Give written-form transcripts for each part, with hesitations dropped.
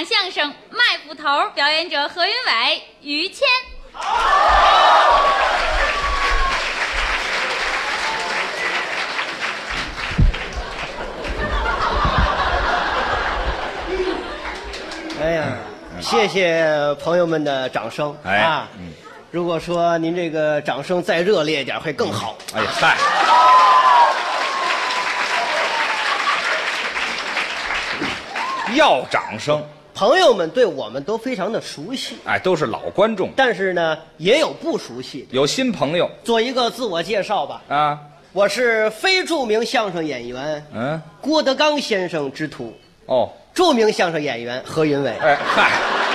场相声《卖斧头》，表演者何云伟、于谦。 哎呀，谢谢朋友们的掌声啊！如果说您这个掌声再热烈一点，会更好。 哎呀，嗨，要掌声！ 朋友们对我们都非常的熟悉， 哎，都是老观众， 但是呢，也有不熟悉的。 有新朋友做一个自我介绍吧。 啊。 我是非著名相声演员郭德纲先生之徒。 哦， 著名相声演员何云伟。 哎嗨，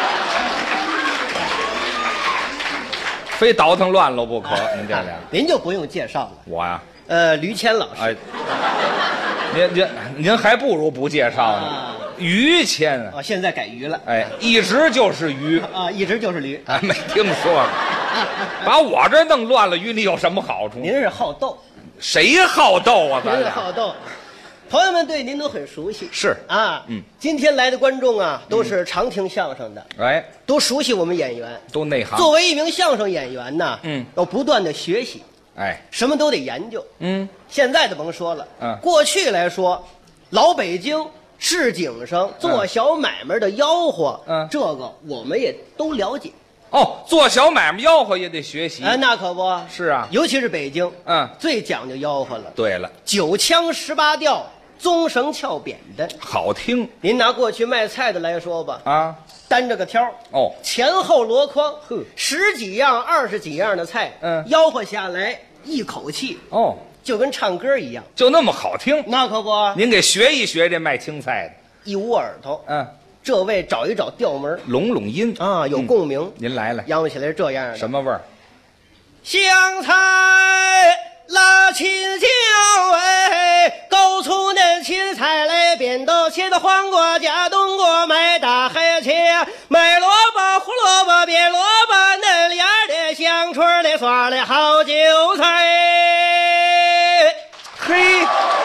非倒腾乱了不可。您这俩， 您就不用介绍了。 我呀， 吕谦老师。 哎，您还不如不介绍呢。于谦啊， 现在改于了。 哎，一直就是于啊，一直就是驴。 哎，没听说过。把我这弄乱了，于你有什么好处？ 您是好斗。 谁好斗啊？咱您是俩好斗。朋友们对您都很熟悉。 是啊，今天来的观众啊，都是常听相声的， 哎， 都熟悉我们演员， 都内行。 作为一名相声演员呢，要不断的学习， 哎， 什么都得研究。现在就甭说了，过去来说，老北京市井上做小买卖的吆喝，这个我们也都了解。 哦，做小买卖吆喝也得学习。 哎，那可不是啊， 尤其是北京，最讲究吆喝了。 对了 ，9腔18调，棕绳翘扁担， 好听。 您拿过去卖菜的来说吧，担着个挑，前后箩筐，10几样、20几样的菜，吆喝下来一口气，就跟唱歌一样， 就那么好听。 那可不， 您给学一学这卖青菜的， 一捂耳朵，这位找一找调门， 拢拢音啊，有共鸣。 您来来， 吆喝起来是这样的， 什么味儿？ 香菜拉青椒哎，勾葱嫩青菜来扁豆，切的黄瓜加冬瓜，买大海切，买萝卜胡萝卜别萝卜，嫩芽的香椿的刷的好韭菜。 嘿，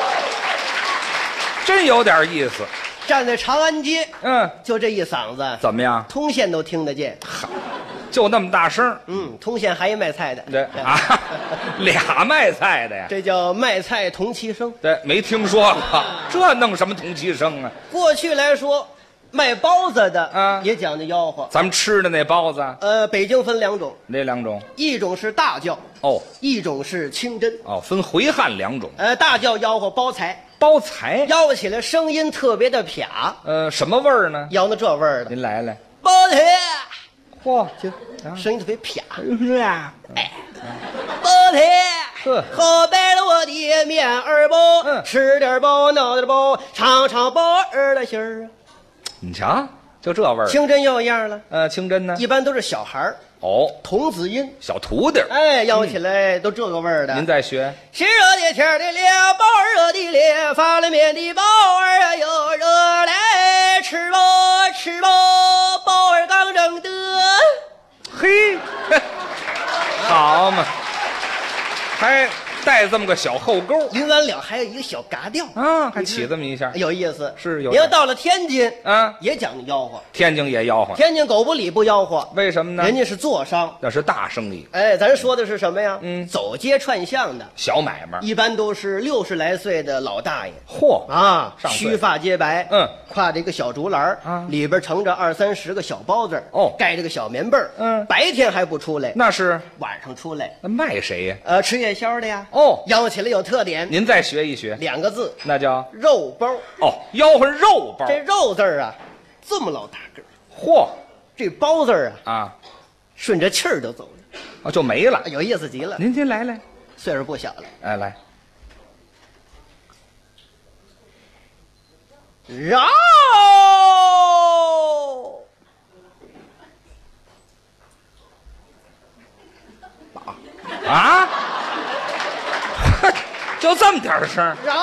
真有点意思。 站在长安街，就这一嗓子， 怎么样？ 通县都听得见。 好，就那么大声。 通县还一卖菜的， 对啊，俩卖菜的呀， 这叫卖菜同期声。 对，没听说过，这弄什么同期声啊？ 过去来说，卖包子的也讲究吆喝。 咱们吃的那包子， 北京分2种， 哪2种？ 一种是大轿，一种是清真， 分回汉2种。 大轿吆喝包财。 包财吆喝起来声音特别的撇， 什么味儿呢？ 吆的这味儿的。 您来来， 包财， 嚯， 声音特别撇， 是啊， 包财，好白了我的面儿包，吃点包，闹点包，尝尝包儿的馅儿。 你瞧，就这味儿。 清真又一样了， 清真呢， 一般都是小孩儿。童子音， 小徒弟， 吆起来都这个味儿的。 您再学。 是热的天的了，包儿热的了，发了面的包儿啊，又热来吃吧吃吧，包儿刚蒸的。 嘿，好嘛，还带这么个小后勾， 临完了还有一个小嘎调还起这么一下， 有意思。 是有。 你要到了天津也讲究吆喝。 天津也吆喝。 天津狗不理不吆喝， 为什么呢？ 人家是做商， 那是大生意。 咱说的是什么呀？走街串巷的小买卖， 一般都是60来岁的老大爷。须发皆白，挎着一个小竹篮里边盛着20、30个小包子，盖着个小棉被儿，白天还不出来， 那是晚上出来。 那卖谁呀？ 吃夜宵的呀。吆喝起来有特点。 您再学一学 ，2个字， 那叫肉包。 吆喝肉包。 这肉字啊，这么老大个儿。 嚯， 这包字啊， 顺着气儿就走了， 就没了， 有意思极了。 您来来， 岁数不小了。 来。 肉啊，就这么点声。 肉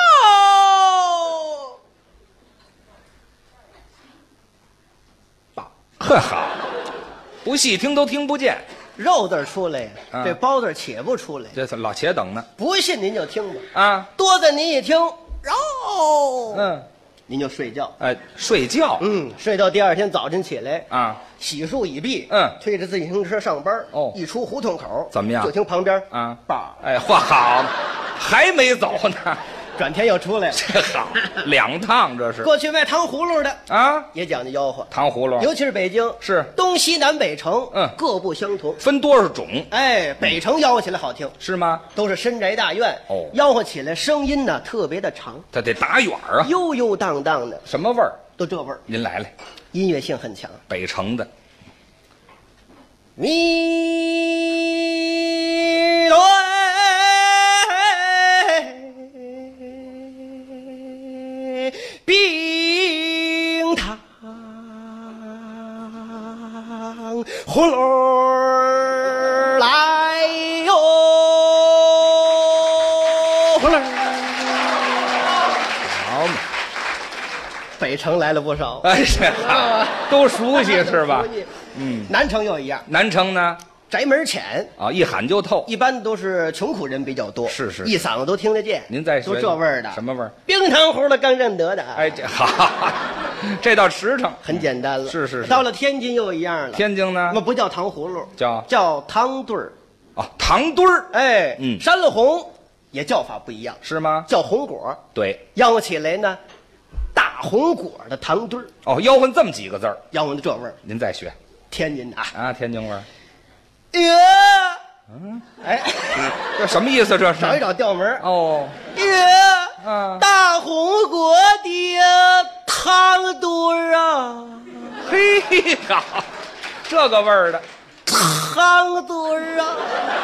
好，不细听都听不见。 肉字出来呀，这包字且不出来， 这老且等呢。 不信您就听吧。多在您一听肉， 您就睡觉。 哎，睡觉。 睡到第二天早晨起来啊， 洗漱已毕，推着自行车上班。 哦， 一出胡同口， 怎么样？ 就听旁边啊， 爸， 哎，嚯，好，还没走呢。 转天又出来了， 这好，2趟这是。 过去卖糖葫芦的啊， 也讲究吆喝糖葫芦， 尤其是北京， 是东西南北城，各不相同， 分多少种？ 哎，北城吆喝起来好听， 是吗？ 都是深宅大院， 哦， 吆喝起来声音呢特别的长， 它得打远啊， 悠悠荡荡的， 什么味儿？ 都这味儿。 您来， 音乐性很强， 北城的。 咪哆冰糖葫芦来哟，葫芦。 好嘛， 北城来了不少， 哎，这都熟悉是吧？ 南城又一样， 南城呢？ 宅门浅啊，一喊就透， 一般都是穷苦人比较多， 是， 一嗓子都听得见。 您再说都这味儿的， 什么味儿？ 冰糖葫芦刚认得的。 哎，这好，这倒实诚， 很简单了。 是。 到了天津又一样了。 天津呢？ 那不叫糖葫芦， 叫糖墩儿。 哦，糖墩儿。 哎，山了红也叫法不一样， 是吗？ 叫红果。 对， 吆喝起来呢，大红果的糖墩儿。 哦，吆喝这么几个字儿， 吆喝的这味儿。 您再学。 天津的啊，天津味儿。 哎， 这什么意思？这是找一找调门哦。 大红果的糖墩儿啊， 嘿，好，这个味儿的糖墩儿啊，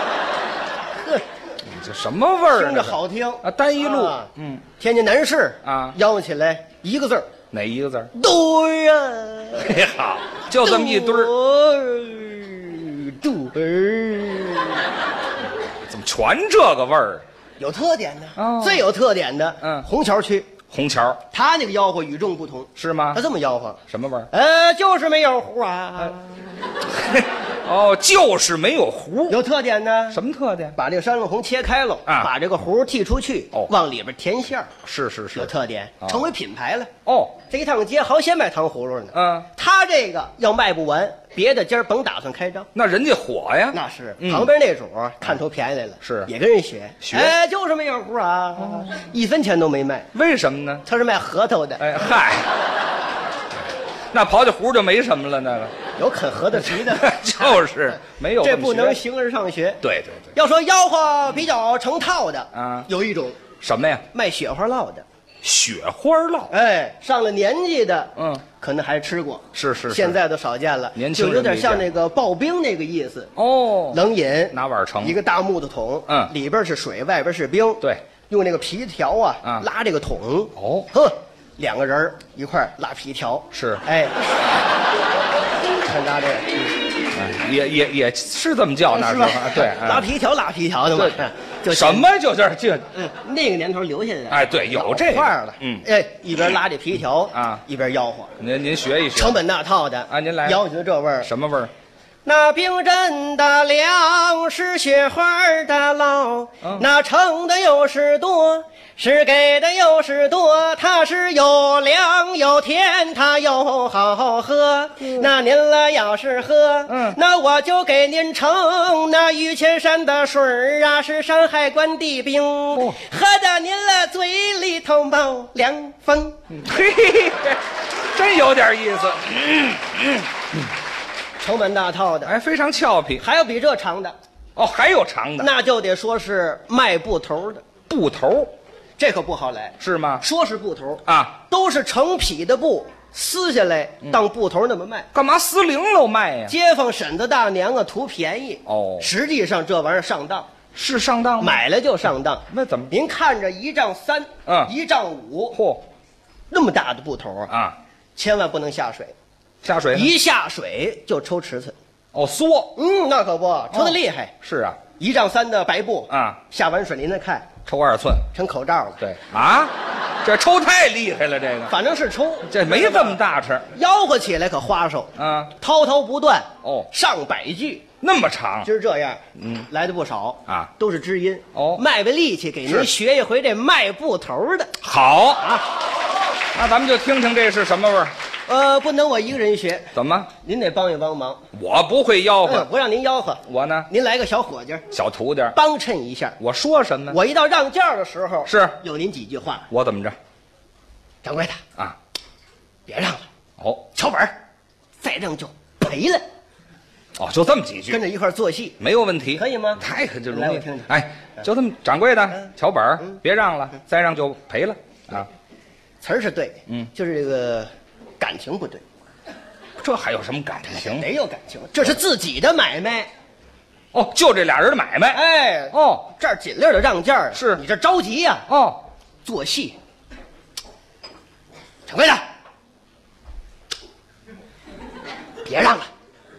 这什么味儿？ 听着好听啊，单一路。 天津南市啊， 吆喝起来一个字儿， 哪一个字儿？ 墩儿啊， 嘿，好，就这么一墩儿。 墩儿， 怎么全这个味儿？ 有特点的，最有特点的，虹桥区， 虹桥， 他那个吆喝与众不同， 是吗？ 他这么吆喝， 什么味儿？ 就是没有胡啊。 哦，就是没有核。 有特点呢？ 什么特点？ 把这个山路红切开了，把这个核剔出去，往里边填馅儿。 是， 有特点，成为品牌了。 哦， 这一趟街好些卖糖葫芦呢。他这个要卖不完，别的今儿甭打算开张。 那人家火呀。 那是旁边那主看出便宜来了， 是也跟人学。哎，就是没有核啊，1分钱都没卖。 为什么呢？ 他是卖核桃的。 哎嗨，那刨去核就没什么了，那个。 有啃核桃皮的， 就是没有。 这不能形而上学。 对。 要说吆喝比较成套的啊， 有一种什么呀？ 卖雪花酪的。 雪花酪， 哎，上了年纪的，可能还吃过。 是， 现在都少见了。 年轻人就有点像那个刨冰那个意思。 哦， 冷饮拿碗盛， 一个大木头桶，里边是水，外边是冰。 对， 用那个皮条啊拉这个桶。 哦， 呵，2个人一块拉皮条。 是， 哎。看他这个， 也是这么叫那时候，对， 拉皮条的嘛， 就什么就是那个年头留下来的， 哎，对，有这块了，哎，一边拉这皮条啊， 一边吆喝， 您学一学， 成本那套的啊，您来， 吆喝这味儿， 什么味儿？ 那冰镇的粮是雪花的酪，那盛的又是多，是给的又是多，它是又凉又甜，它又好喝。那您了要是喝，那我就给您盛那玉泉山的水儿啊，是山海关的冰，喝的您了嘴里头冒凉风。 嘿，真有点意思。 成本大套的， 哎，非常俏皮。 还有比这长的， 哦，还有长的， 那就得说是卖布头的。 布头， 这可不好来， 是吗？ 说是布头啊， 都是成匹的布，撕下来当布头那么卖。 干嘛撕零楼卖呀？ 街坊婶子大娘啊，图便宜哦。 实际上这玩意儿上当， 是上当吗？ 买了就上当。 那怎么？ 您看着1丈3，1丈5， 嚯， 那么大的布头啊， 千万不能下水。 下水一下水就抽尺寸， 缩， 那可不，抽得厉害。 是啊 ，1丈3的白布啊， 下完水您再看， 抽2寸， 成口罩了。 对啊，这抽太厉害了，这个反正是抽， 这没这么大吃， 吆喝起来可花哨啊， 滔滔不断上百句， 那么长。 今儿这样，来的不少啊， 都是知音哦， 卖卖力气给您学一回这卖布头的。 好啊。 那咱们就听听这是什么味儿。 不能我一个人学， 怎么？ 您得帮一帮忙。 我不会吆喝， 不让您吆喝， 我呢， 您来个小伙计， 小徒弟， 帮衬一下。 我说什么？ 我一到让价的时候， 是有您几句话。 我怎么着？ 掌柜的啊， 别让了， 哦瞧本儿，再让就赔了。 哦，就这么几句， 跟着一块儿做戏， 没有问题， 可以吗？ 太可就容易。 来我听听哎，就这么，掌柜的，瞧本儿，别让了，再让就赔了啊。 词儿是对，就是这个感情不对， 这还有什么感情？ 没有感情，这是自己的买卖。 哦，就这俩人的买卖。 哎， 哦， 这儿尽量的让价儿， 是你这着急呀。 哦， 做戏，掌柜的，别让了，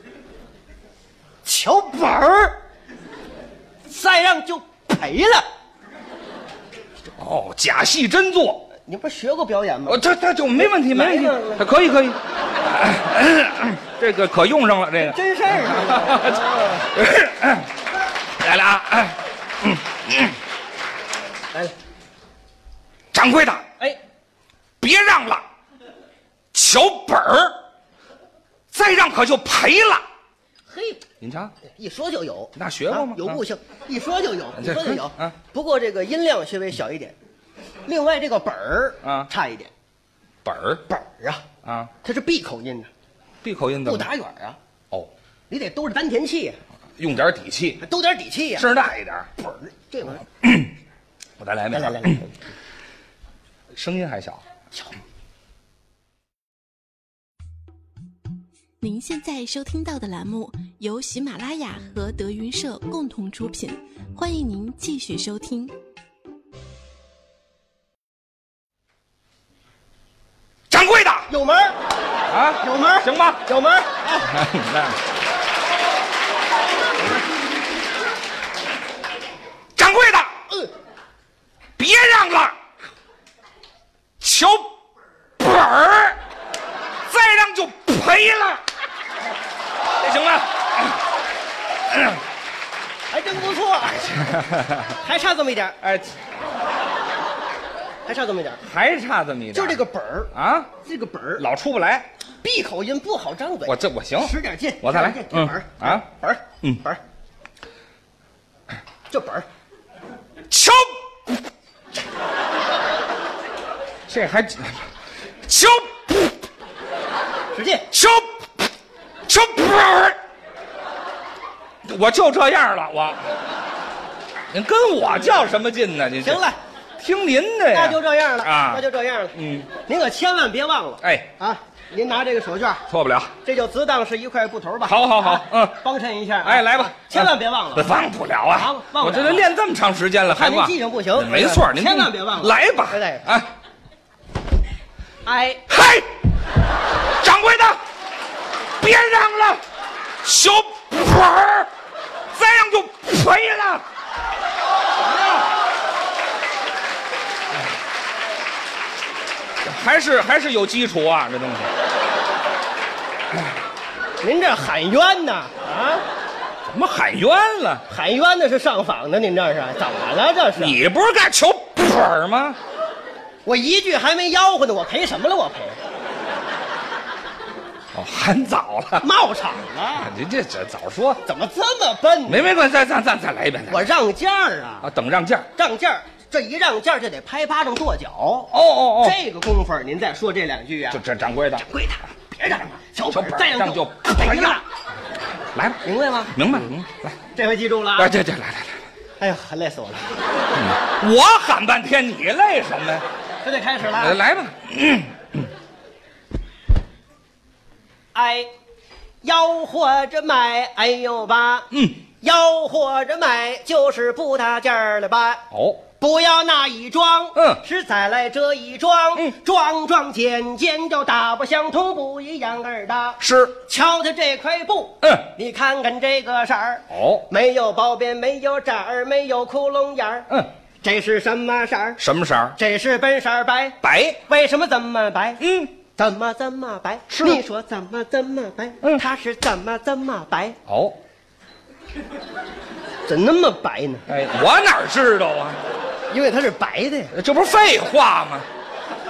瞧本儿，再让就赔了。 哦，假戏真做。 你不是学过表演吗？ 这就没问题，没问题，可以。这个可用上了，这个真事儿啊！ 来了啊！ 来了， 掌柜的， 哎， 别让了，瞧本儿，再让可就赔了。 嘿， 您瞧， 一说就有， 那学过吗？ 有悟性，一说就有，一这说就有。 啊， 不过这个音量稍微小一点，另外这个本儿啊差一点。 本儿啊，它是闭口音的， 闭口音的不打远啊。 哦， 你得兜着丹田气呀， 用点底气， 兜点底气呀。 声大一点。 本儿这玩意儿， 我再来没？ 来， 声音还小。 您现在收听到的栏目由喜马拉雅和德云社共同出品，欢迎您继续收听。 掌柜的， 有门儿啊， 有门儿行吧？ 有门儿。 掌柜的，别让了，瞧本儿，再让就赔了，这行吗？ 还真不错，还差这么一点， 哎， 还差这么一点， 还差这么一点， 就这个本儿啊， 这个本儿老出不来。 闭口音不好张嘴。 我行， 使点劲， 我再来。 这本儿啊， 本儿， 本儿，这本儿， 瞧，这还瞧， 使劲， 瞧本儿，我就这样了，您跟我较什么劲呢？您行了， 听您的呀。 那就这样了啊， 那就这样了。您可千万别忘了。 哎啊，您拿这个手绢， 错不了。 这就自当是一块布头吧。 好， 帮衬一下。 哎，来吧， 千万别忘了。 忘不了啊！ 忘不了。 我这都练这么长时间了，还忘？ 您记性不行。 没错，您千万别忘了。 来吧， 哎，哎， 嘿，掌柜的，别让了，小本儿，再让就赔了。还是有基础啊，这东西。 您这喊冤呢？啊， 怎么喊冤了？ 喊冤的是上访的，您这是怎么了？这是你不是该求本儿吗？ 我一句还没吆喝呢，我赔什么了？我赔哦，喊早了， 冒场了。 您这早说， 怎么这么笨呢？ 没关系，再来一遍。 我让价啊！ 啊，等让价， 让价，这一让价就得拍巴掌跺脚。 哦， 这个功夫您再说这两句啊。 就这掌柜的， 贵的，别让了，小本本再让就赔了。 来吧， 明白吗？ 明白，来， 这回记住了啊。 来，来。 哎呀，累死我了。 我喊半天，你累什么呀？ 这得开始了。 来吧。 哎，吆喝着卖，哎呦吧，吆喝着卖就是不大价儿了吧？ 哦， 不要那一装，是再来这一装，装件件就大不相同，不一样儿的。 是， 瞧它这块布，你看看这个色儿，没有包边，没有褶儿，没有窟窿眼儿，这是什么色儿？ 什么色儿？ 这是本色白。 白。 为什么这么白？怎么白？ 是你说怎么白？它是怎么白？ 哦， 怎那么白呢？ 哎，我哪知道啊？ 因为它是白的呀。 这不是废话吗？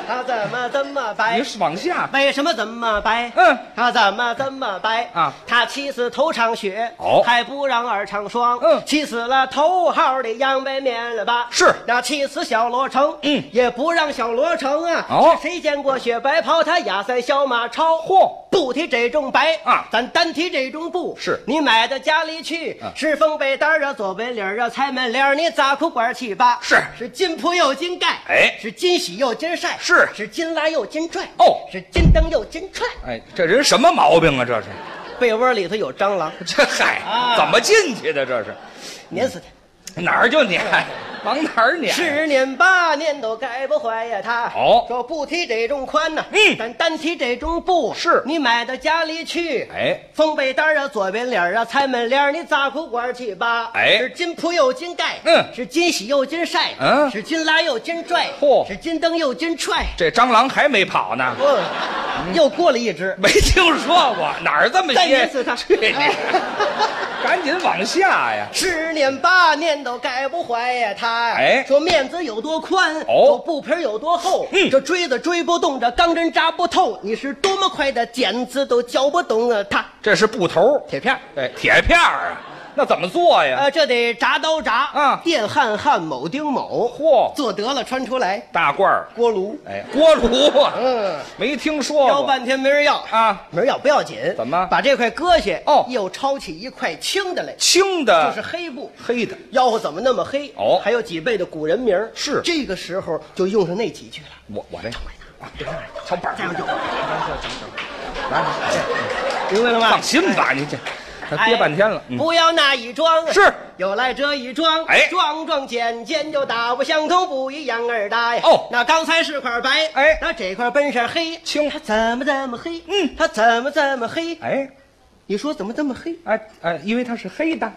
他怎么摆？ 你是往下。 为什么这么摆？他怎么摆啊？ 他气死头场血， 哦， 还不让二场双，气死了头号的杨白面了吧？ 是， 那气死小罗成，也不让小罗成啊。 哦， 谁见过雪白袍？他压在小马超。 嚯， 不提这种白啊， 咱单提这种布。 是你买到家里去，是风背带啊，左背领啊，踩门帘，你砸裤管去吧。是金铺又金盖， 哎， 是金洗又金晒，是金拉又金拽， 哦， 是金灯又金踹。 哎，这人什么毛病啊？这是被窝里头有蟑螂， 这嗨，怎么进去的？这是碾死他！ 哪儿就撵，往哪儿撵 ？10年8年都改不坏呀，他说不提这种宽呐，咱单提这种布， 是你买到家里去， 哎， 风背带啊，左边帘啊，踩门帘，你砸裤管去吧， 哎， 是金铺又金盖，是金洗又金晒，是金拉又金拽， 嚯， 是金灯又金踹。 这蟑螂还没跑呢， 又过了一只， 没听说过，哪儿这么些？ 碾死他！ 赶紧往下呀 ！10年8年都改不坏呀，他哎， 说面子有多宽，说布皮有多厚，这锥子锥不动，这钢针扎不透，你是多么快的剪子都绞不动啊！他这是布头铁片， 哎，铁片啊，那怎么做呀？ 这得铡刀铡啊， 电焊焊，铆钉铆， 嚯， 做得了穿出来。 大罐儿锅炉， 哎，锅炉啊，没听说过， 要半天没人要啊， 没人要不要紧， 怎么把这块割下？又抄起一块青的来， 青的就是黑布， 黑的， 吆喝怎么那么黑？还有几辈的古人名是这个时候就用上那几句了。 我这瞧板儿， 这样就来， 明白了吗？ 放心吧，你这。憋半天了， 不要那一桩， 是又来这一桩， 哎， 桩桩件件就大不相同，不一样儿大呀。那刚才是块白， 哎， 那这块本是黑， 青， 它怎么这么黑？它怎么这么黑？ 哎， 你说怎么这么黑？ 哎，因为它是黑的。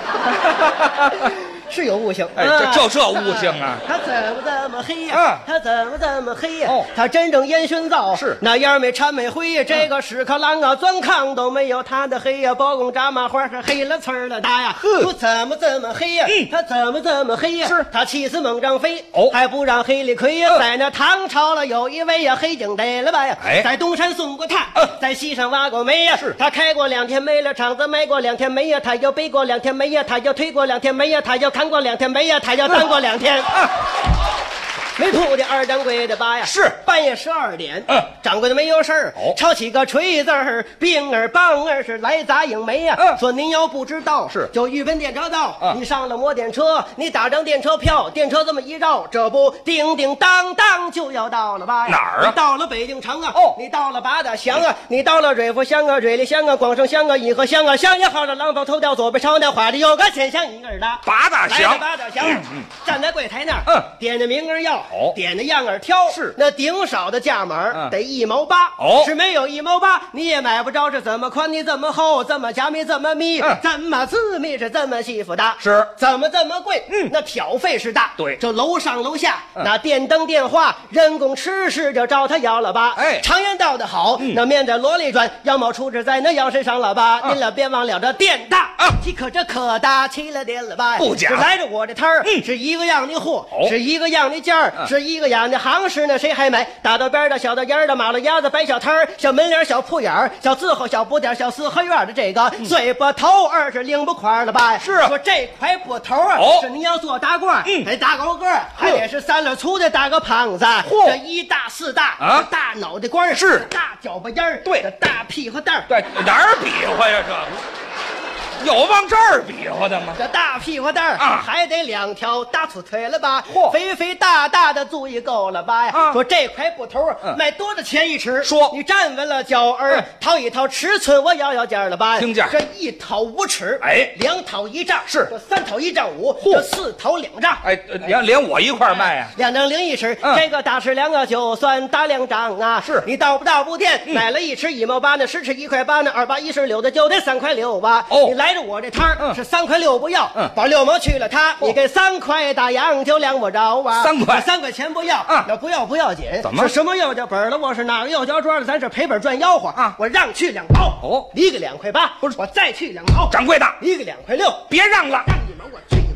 是有悟性， 哎，这悟性啊！ 他怎么这么黑呀？他怎么这么黑呀？他真正烟熏灶是那样没掺没灰呀。这个屎壳郎啊，钻炕都没有他的黑呀。包公炸麻花是黑了刺儿了大呀。说怎么这么黑呀？他怎么这么黑呀？ 是他气死猛张飞，还不让黑里亏呀。在那唐朝了有一位呀，黑警逮了吧呀，在东山送过炭，在西山挖过煤呀。 是他开过2天煤了，厂子卖过2天煤呀。他又背过2天煤呀，他又推过2天煤呀，他又看过2天煤呀，他又当过2天。没铺的二掌柜的吧呀， 是半夜12点，掌柜的没有事儿，抄起个锤子儿，兵儿棒儿是来砸影煤呀。说您要不知道， 是就预奔电车道，你上了摩电车，你打张电车票，电车这么一绕，这不叮叮当当就要到了吧呀？ 哪儿啊？ 你到了北京城啊，你到了八大乡啊，你到了瑞福乡啊、瑞丽乡啊、广盛乡啊、颐和乡啊，乡也好了，廊坊头吊左北朝那画的有个千乡一个的八大乡， 八大乡，站在柜台那儿，点着名儿要，点着样儿挑， 是那顶少的价码得1毛8，是没有1毛8你也买不着，是怎么宽你怎么厚，怎么加密怎么密，怎么字密是怎么细复大， 是怎么这么贵，那挑费是大， 对， 这楼上楼下那电灯电话人工吃食就找他要了吧，常言道的好，那面在箩里转，羊毛出自在那腰身上了吧，您了别忘了这店大岂可这可大起了店了吧， 不假， 来着我这摊儿是一个样的货，是一个样的价儿，是一个样的行市呢，谁还买？大到边的，小到沿的，马路牙子摆小摊儿，小门脸，小铺眼儿，小字号，小布点，小四合院的这个嘴巴头是领不块了吧？ 是说这块布头是你要做大褂，得大高个，还得是3粒粗的大个胖子，这1大4大大脑袋瓜是大脚巴烟儿， 对， 这大屁股蛋儿， 对，哪儿比划呀这？有往这儿比划的吗？ 这大屁股蛋儿还得2条大粗腿了吧？肥肥大大的足以够了吧呀？说这块布头卖多少钱一尺？ 说你站稳了脚儿，掏一掏尺寸，我要价了吧？ 听价。 这1掏5尺，2掏1丈， 是这3掏1丈5，这4掏2丈。 哎，连我一块卖呀 ？2丈0.1尺，这个大尺2个就算大2丈啊。 是你到不到不店买了1尺1毛8呢，10尺1块8呢，2、8、16的就得3块6吧？你来着我这摊儿是3块6不要，把6毛去了他，你给3块大洋就量不着啊。3块钱不要，那不要紧。 怎么？ 什么又叫本了？我是哪个又叫庄的？咱是赔本赚吆喝啊！我让去2毛，一个2块8，不是我再去2毛。 掌柜的， 一个2块6， 别让了， 让1毛我去1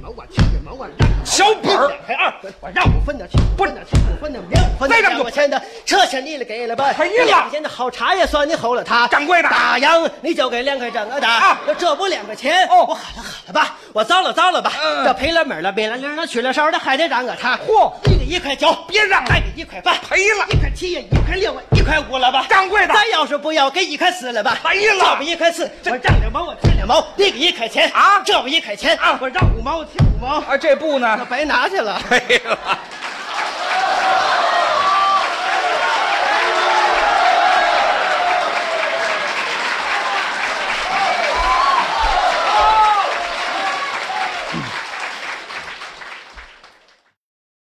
毛，我7点毛，我让小本儿 2块2分，我让5分的，不分的，5分的，5分的， 再让我钱的，这钱你了给了吧？ 赔了 2块钱的好茶也算你吼了他， 掌柜的大洋你就给2块整的啊， 这不2块钱哦， 我好了吧，我糟了吧，这赔了门了，别了零了，去了梢的还得让个他， 嚯， 你给1块9， 别让了再给1块半， 赔了 1块7呀，1块6， 1块5了吧？ 掌柜的咱要是不要，给1块4了吧？ 赔了这不1块4，我让2毛，我添2毛，你给1块钱啊这不1块钱啊我让5毛，我添5毛， 啊，这不呢白拿去了。 赔了。